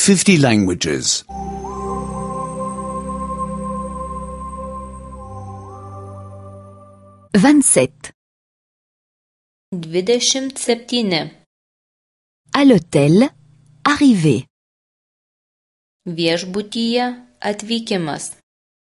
50 languages. 27. 27. À l'hôtel, arrivé. Viešbutyje atvykimas.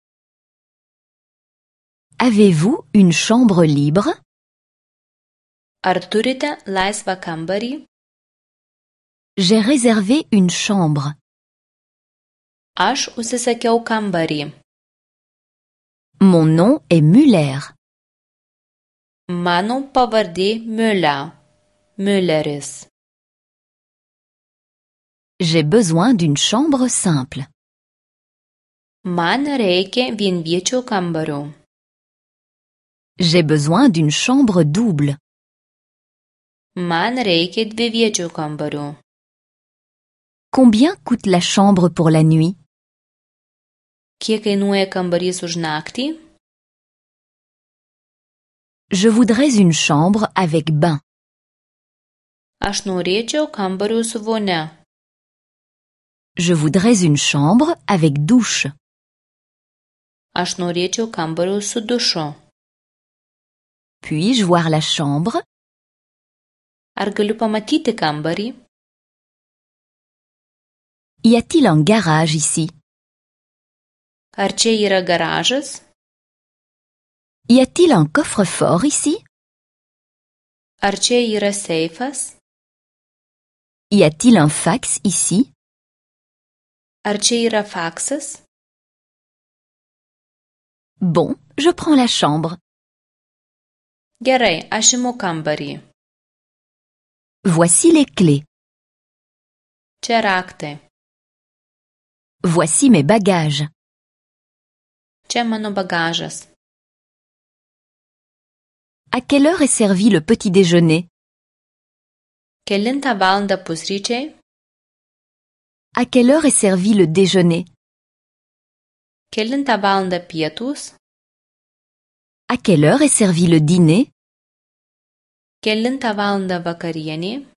Avez-vous une chambre libre? Ar turite laisvą kambarį? J'ai réservé une chambre. Aš užsisakiau kambarį. Mon nom est Müller. Mano pavardė Mülleris. J'ai besoin d'une chambre simple. Man reikia vienviečio kambario. J'ai besoin d'une chambre double. Man reikia dviviečio kambario. Combien coûte la chambre pour la nuit? Kiek kainuoja kambarys už naktį? Je voudrais une chambre avec bain. Aš norėčiau kambario su vonia. Je voudrais une chambre avec douche. Aš norėčiau kambario su dušu. Puis-je voir la chambre? Ar galiu pamatyti kambarį? Y a-t-il un garage ici? Ar čia yra garažas? Y a-t-il un coffre-fort ici? Ar čia yra seifas? Y a-t-il un fax ici? Ar čia yra faksas? Bon, je prends la chambre. Gerai, aš imu kambarį. Voici les clés. Čia raktai. Voici mes bagages. Čia mano bagažas. À quelle heure est servi le petit déjeuner? Kelintą valandą pusryčiai? À quelle heure est servi le déjeuner? Kelintą valandą pietūs? À quelle heure est servi le dîner? Kelintą valandą vakarienė?